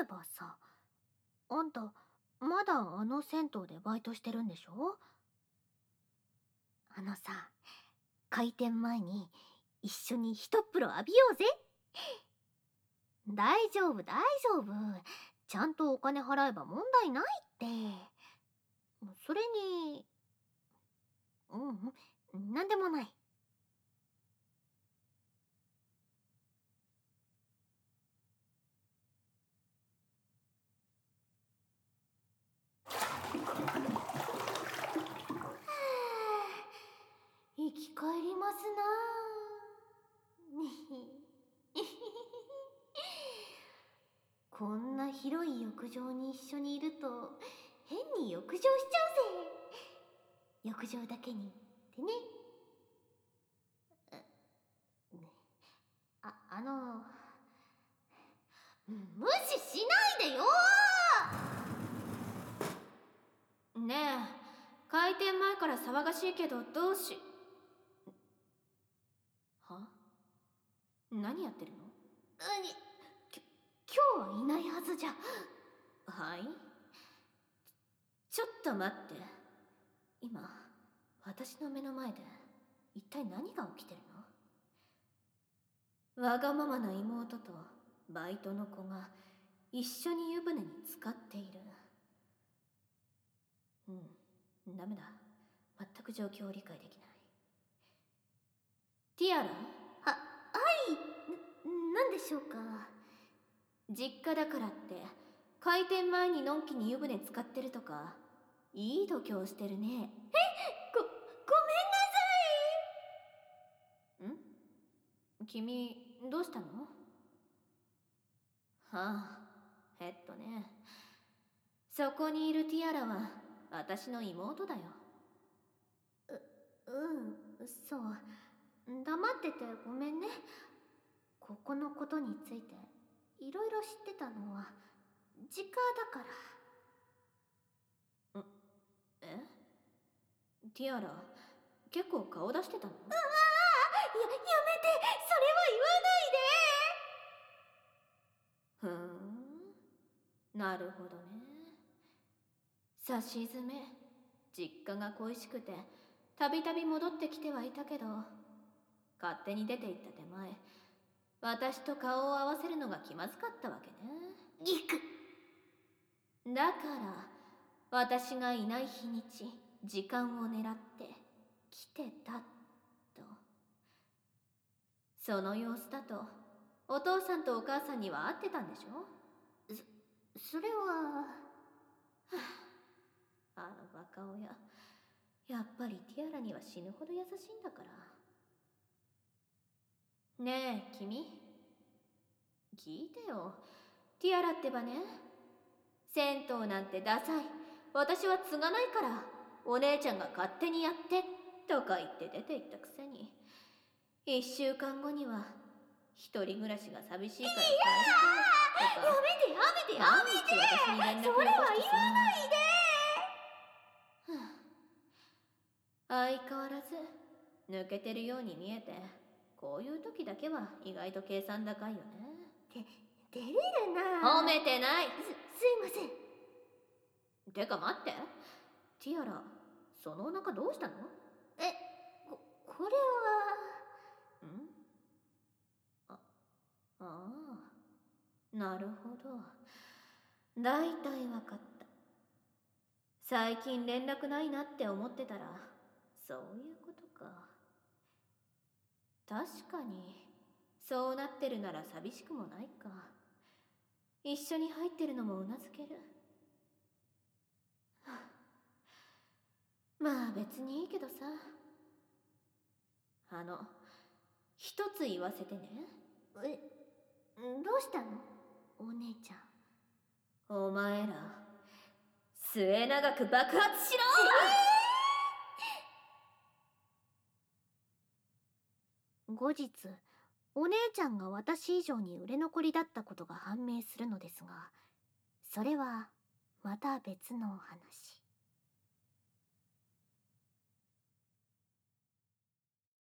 えばさ、あんた、まだあの銭湯でバイトしてるんでしょ？あのさ、開店前に一緒に一風呂浴びようぜ。大丈夫、大丈夫。ちゃんとお金払えば問題ないって。それに、なんでもない。生き返りますなあ。こんな広い浴場に一緒にいると変に浴場しちゃうぜ。浴場だけにってね。あの無視しないでよねえ、開店前から騒がしいけどどうし。は？何やってるの？ 今日はいないはずじゃ。 はい？ちょっと待って。今、私の目の前で一体何が起きてるの？わがままな妹とバイトの子が一緒に湯船に浸かっている。ダメだ。全く状況を理解できない。ティアラ？ なんでしょうか。 実家だからって開店前にのんきに湯船浸かってるとかいい度胸してるね。 ごめんなさん？君どうしたの？はあ、ね。そこにいるティアラは私の妹だよ。 そう。黙っててごめんね。ここのことについていろいろ知ってたのは実家だから。 え？ティアラ、結構顔出してたの？ やめて、それは言わないで。なるほどね。さしずめ、実家が恋しくてたびたび戻ってきてはいたけど、勝手に出て行った手前、私と顔を合わせるのが気まずかったわけね。だから私がいない日にち、時間を狙って来てたと。その様子だとお父さんとお母さんには会ってたんでしょ？ それはあのバカ親、やっぱりティアラには死ぬほど優しいんだから。ねえ君、聞いてよ。ティアラってばね、銭湯なんてダサい、私は継がないから、お姉ちゃんが勝手にやってとか言って出て行ったくせに、1週間後には一人暮らしが寂しいから帰りたいとか。 やめて毎日私に連絡それは残してさ。 言わ相変わらず抜けてるように見えて、こういう時だけは意外と計算高いよね。 照れるな。 褒めてない。 すいません。 てか待って、ティアラ、そのお腹どうしたの？ これはああ、なるほど。だいたいわかった。最近連絡ないなって思ってたら、そういうことか。確かにそうなってるなら寂しくもないか。一緒に入ってるのもうなずける。まあ別にいいけどさ。一つ言わせてね。 どうしたのお姉ちゃん。 お前ら末永く爆発しろ。 後日お姉ちゃんが私以上に売れ残りだったことが判明するのですが、それはまた別のお話。